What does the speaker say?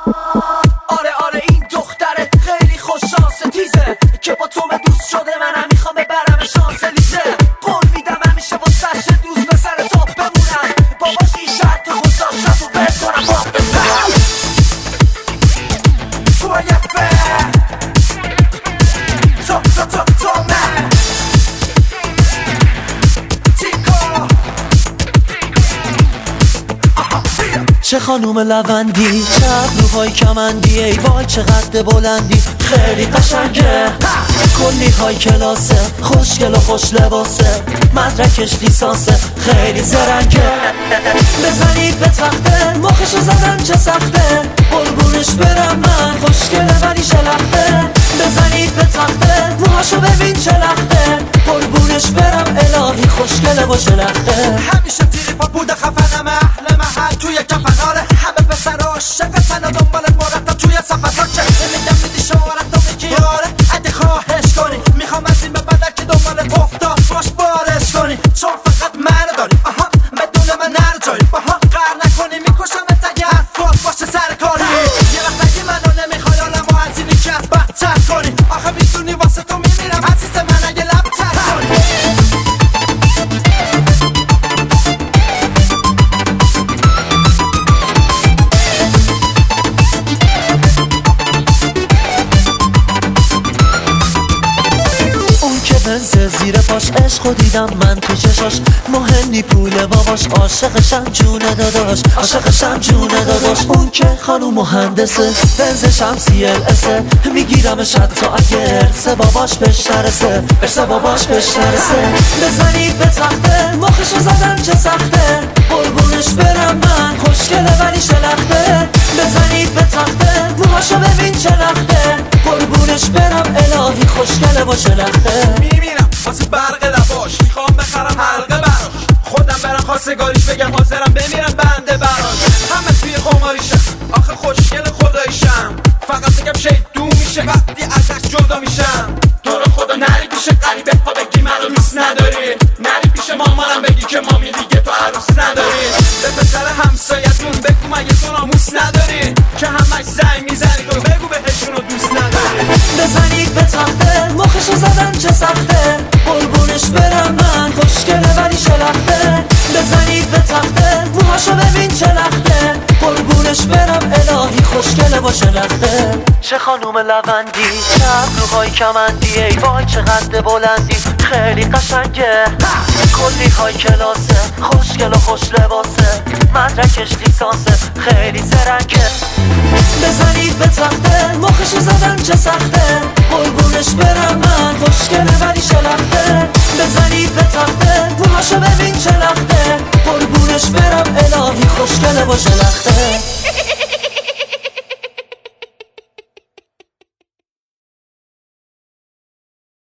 آره آره این دختره خیلی خوش شانس تیزه که با تو دوست شده. منم میخوام ببرم شانسلیزه. قول میدم همیشه با سش دوست به سر تاپ بمونم. باباش این شرط گذاشتم و بهت کنم باق بزنم تو یفه تو من چه خانوم لوندی، چه ابروهای کمندی، ای وای چقدر بلندی، خیلی قشنگه، کلی های کلاسه، خوشگل و خوش لباسه، مدرکش لیسانسه، خیلی زرنگه. بزنید به تخته، مخشو زدن چه سخته، قربونش برم من، خوشگله ولی شلخته. بزنید به تخته، موهاشو ببین چه لخته، قربونش برم الهی خوشگله و شلخته. همیشه تیری پا بوده خفنم اهل محل توی کفناره. همه پسر عاشقتن و دنبالت مرتب توی صفحات چه میگم میدی شمارت و میگی آره اگه خواهش کنی. میخوام از این به بعد که دنبالت افتاد باش بارش کنی. چون فقط منو داری آها بدون من نرو جایی باها قهر نکنی میکشم اگه حرفات باشه سر کاری. یه وقت اگه منو نمیخوای آلمو از اینی که از بدتر کنی. آخه میدونی واسه تو میمیرم عزیز من اگه لبتر کنی. بنز زیر پاش عشقو دیدم من تو چشاش. مهم نی پول باباش، عاشقشم جونه داداش، عاشقشم جونه داداش. اون که خانوم مهندسه، بنزشم CLSه، میگیرمش حتی اگه ارث باباش بهش نرسه، ارث باباش بهش نرسه. بزنید به تخته، مخشو زدن چه سخته، قربونش برم من، خوشگله ولی شلخته. بزنید به تخته، موهاشو ببین چه لخته، قربونش برم الهی خوشگله و شلخته. میمیرم واسه برق لباش، میخوام بخرم حلقه براش، خودم برم خواستگاریش بگم حاضرم بمیرم بنده براش. همه توی قماریشم آخه خوشگل خداییشم، فقط بگم شیطون میشه وقتی ازش جدا میشم. تو رو خدا نری پیش غریبه ها بگی منو دوست نداری، نری پیش مامانم بگی که مامی دیگه تو عروس نداری. به پسر همسایتون بگو مگه تو ناموس نداری که همش زنگ میزنی تو بگو بهشونو دوست نداری. بزنید به تخته، مخشو زدن چه سخته، قربونش برم من، خوشگله ولی شلخته. بزنید به تخته، موهاشو ببین چه لخته، قربونش برم الهی خوشگله و شلخته. چه خانوم لوندی، چه ابروهای کمندی، ای وای چقدر بلندی، خیلی قشنگه، کلی های کلاسه، خوشگل و خوش لباسه، مدرکش لیسانسه، خیلی زرنگه. بزنید به تخته، مخشو زدن چه سخته، قربونش برم من، خوشگله ولی شلخته. بزنید به تخته، موهاشو ببین چه لخته، قربونش برم الهی خوشگله و شلخته.